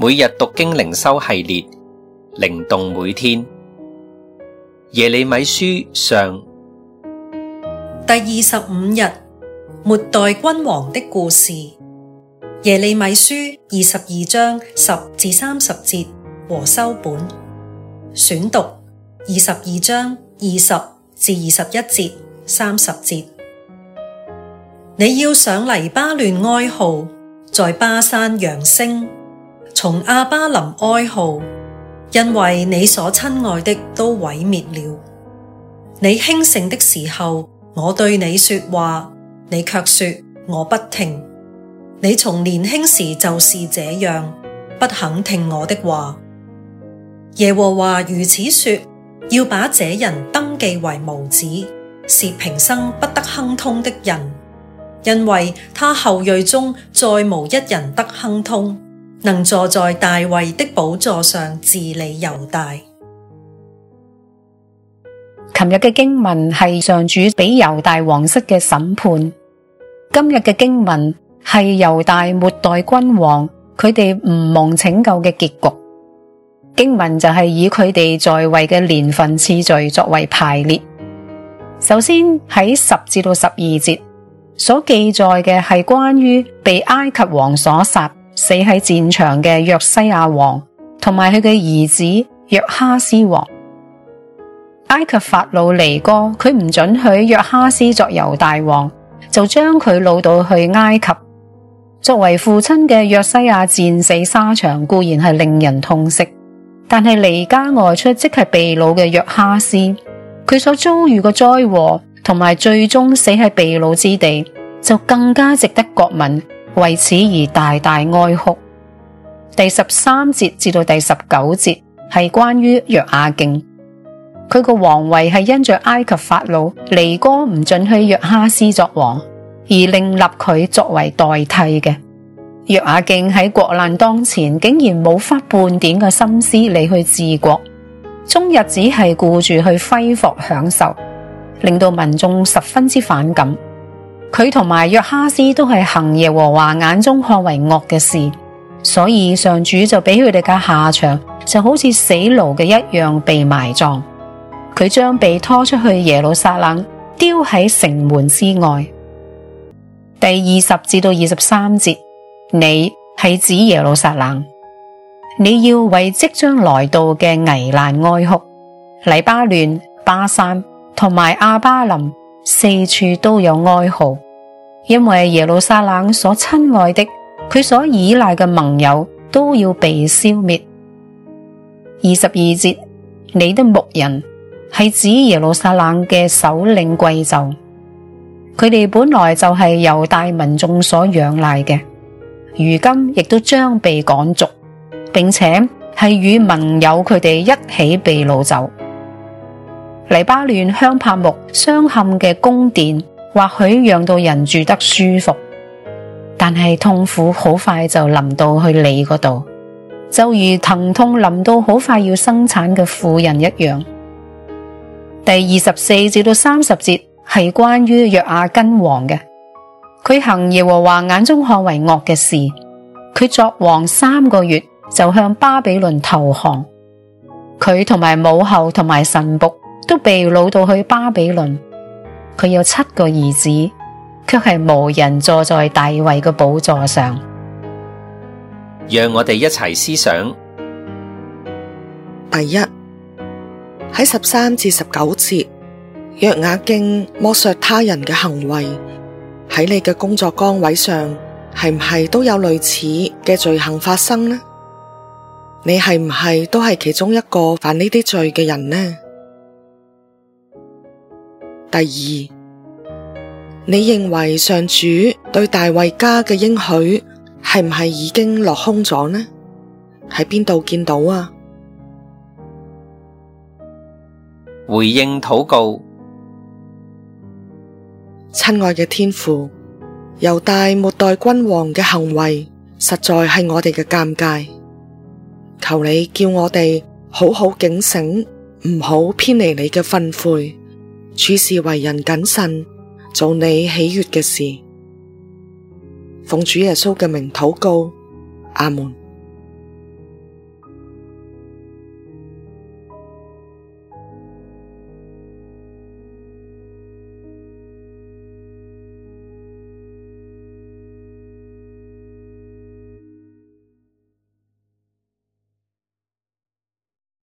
每日讀經靈修系列，靈動每天。耶利米書上第25日，末代君王的故事。耶利米書22章10至30節和修本。選讀22章20至21節30節。你要上黎巴嫩哀號，在巴珊揚聲，從亞巴琳哀號，因為你所親愛的都毀滅了。你興盛的時候，我對你說話，你卻說我不聽。你從年輕時就是這樣，不肯聽我的話。耶和華如此說，要把這人登記為無子，是平生不得亨通的人，因為他後裔中再無一人得亨通，能坐在大衛的寶座上治理猶大。 琴日嘅經文係上主俾猶大王室嘅審判，今日嘅經文係猶大末代君王佢哋唔蒙拯救嘅結局。經文就係以佢哋在位嘅年份次序作為排列。首先喺10至到12節所記載嘅係關於被埃及王所殺死喺戰場嘅約西亞王同埋佢嘅兒子約哈斯王。埃及法老尼哥佢唔准許約哈斯作猶大王，就將佢擄到去埃及。作為父親嘅約西亞戰死沙場固然係令人痛惜，但係離家外出即係被擄嘅約哈斯，佢所遭遇嘅災禍同埋最終死喺被擄之地，就更加值得國民為此而大大哀哭。第13節至到第19節係關於約雅敬，佢個皇位係因着埃及法老尼哥唔准許約哈斯作王，而另立佢作為代替嘅。約雅敬喺國難當前竟然冇花半點嘅心思嚟去治國，終日只係顧住去揮霍享受，令到民眾十分之反感。佢同埋約哈斯都係行耶和華眼中看為惡嘅事，所以上主就俾佢哋嘅下場就好似死驢嘅一樣被埋葬。佢將被拖出去耶路撒冷，丟喺城門之外。第20至到23節，你係指耶路撒冷，你要為即將來到嘅危難哀哭。黎巴嫩、巴珊同埋亞巴琳四處都有哀號，因為耶路撒冷所親愛的，佢所依賴嘅盟友都要被消滅。22節，你的牧人係指耶路撒冷嘅首領貴胄，佢哋本來就係猶大民眾所仰賴嘅，如今亦都將被趕逐，並且係與盟友佢哋一起被擄走。黎巴嫩香柏木鑲嵌嘅宮殿或許讓到人住得舒服，但係痛苦好快就臨到去你嗰度，就如疼痛臨到好快要生產嘅婦人一樣。第24至到30節係關於約雅斤王嘅，佢行耶和華眼中看為惡嘅事，佢作王3個月就向巴比倫投降，佢同埋母后同埋臣僕都被擄到去巴比倫。佢有7個兒子，卻係無人坐在大衛嘅寶座上。 讓我哋一齊思想。 第一，喺13至19節，約雅敬剝削他人嘅行為，喺你嘅工作崗位上係唔係都有類似嘅罪行發生呢？你係唔係都係其中一個犯呢啲罪嘅人呢？第二，你認為上主對大衛家嘅應許係唔係已經落空咗呢？喺邊度見到啊？ 回應禱告。 親愛嘅天父，猶大末代君王嘅行為實在係我哋嘅鑒戒，求你叫我哋好好警醒，唔好偏離你嘅訓誨，處事為人謹慎，做你喜悅嘅事。奉主耶穌嘅名禱告，阿們。